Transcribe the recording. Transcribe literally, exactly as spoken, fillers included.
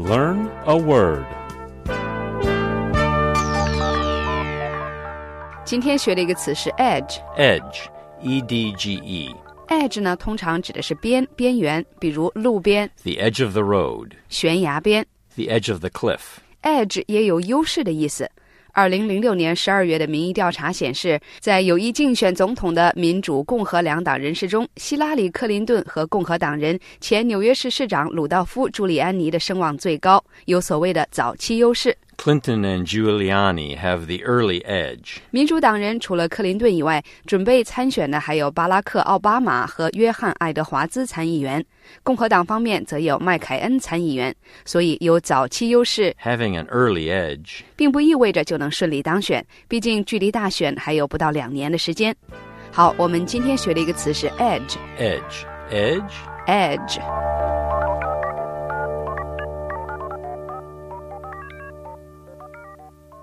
Learn a word. 今天学的一个词是 edge. Edge, E D G E.Edge 呢，通常指的是边、边缘，比如路边 The edge of the road. 悬崖边 The edge of the cliff. Edge 也有优势的意思。二零零六年十二月的民意调查显示，在有意竞选总统的民主共和两党人士中，希拉里·克林顿和共和党人前纽约市市长鲁道夫·朱利安尼的声望最高，有所谓的早期优势。 Clinton and Giuliani have the early edge. 民主党人除了克林顿以外，准备参选的还有巴拉克·奥巴马和约翰·爱德华兹参议员。共和党方面则有麦凯恩参议员，所以有早期优势。 Having an early edge 并不意味着就能顺利当选，毕竟距离大选还有不到两年的时间。好，我们今天学的一个词是 edge. Edge. Edge? Edge.